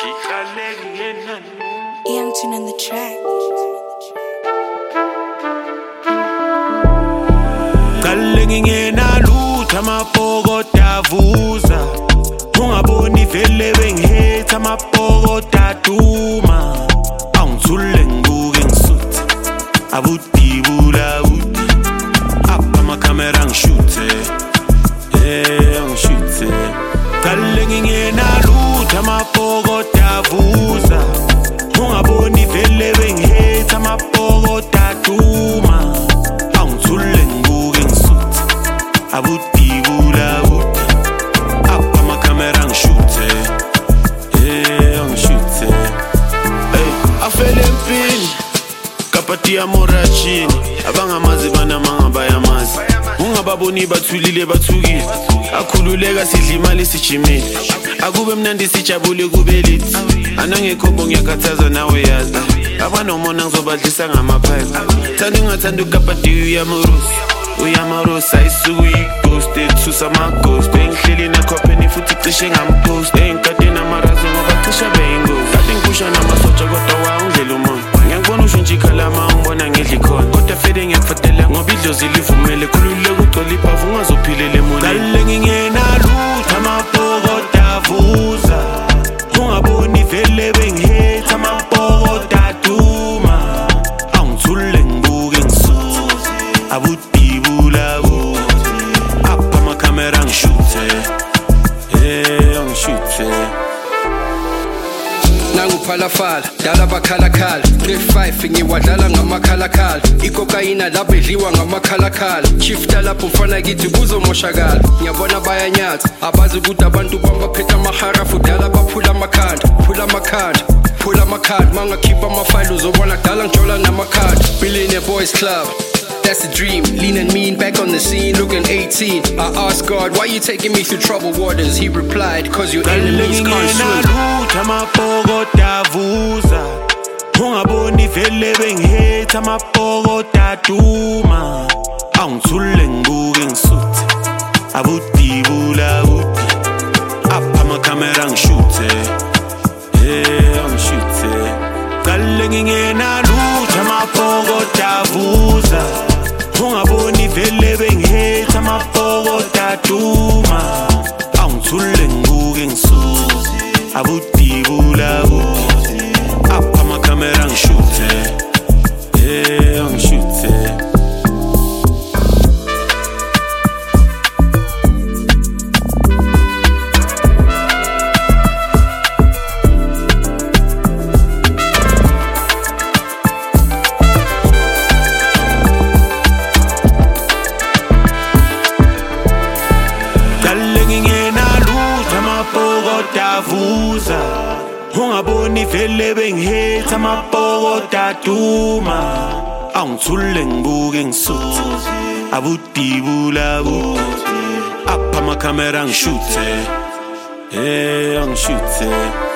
Young Tune on the track. Kalengingena lutho amapokota avuza ungaboni vele bengihate amapokota aduma awungithule ngibuke ngisuthi abudibula buti apha amakhamera ngishuthe ngishuthe kalengingena lutho amapokota avuza ungaboni vele bengihate amapokota aduma awungithule ngibuke ngisuthi abudibula buti apha amakhamera ngishuthe ngishuthe afele empini kapatia morachini abangamazi banamanga bayamazi ungababoni bathulile bathukile akhululeka sidla imali sijimile akube mnandi sijabule kube lithi anangekhombo ngiyakhathaza nawe yazi abanomona ngizobadlisa ngamaphayiphi thanda ungathanda ukapatia uyamarosa isuku yi-ghost ethusa ama-ghost engihleli nakhopheni futhi cishe ngampost ey'nkatini amarazo ngoba cisha beyingozi kade ngiphusha namasotsha kodwa wawungidlela umoya ngiyakubona usho nje ikhalama ungibona ngidla ikhona kodwa fele ngiyakufatela ngoba idlozi livumele khululeka ugcwala ibhavu ungazophilela emoneni kalengingena lutho amapokota avuza ungaboni vele bengihate amapokota aduma awungithule ngibuke ngisuthi abudibula buti apha amakhamera ngishuthe ngishuthe nanguphalafala dala bakhalakhala 35 ngiwadlala ngamakhalakhala ikokayina lapho edliwa ngamakhalakhala shifta lapho mfana kithi kuzomoshakala ngiyabona bayanyatha abazi ukuthi abantu bambaphethe amaharafu dala baphula amakhanda mangakhipha amafayili uzobona dala ngijola namakhanda Billionaire Boys Club. That's the dream, lean and mean, back on the scene, looking 18. I asked God, why you taking me through troubled waters? He replied, cause your enemies can't swim. amapokota avuza ungaboni vele bengihate amapokota aduma awungithule ngibuke ngisuthi abudibula buti apha amakhamera ngishuthe ngishuthe kalengingena lutho amapokota avuza ungaboni vele bengihate amapokota aduma awungithule ngibuke ngisuthi abudibula buti apha amakhamera ngishuthe ngishuthe avuza ungaboni vele bengihate amapokota aduma awungithule ngibuke ngisuthi abudibula buti apha amakhamera ngishuthe ngishuthe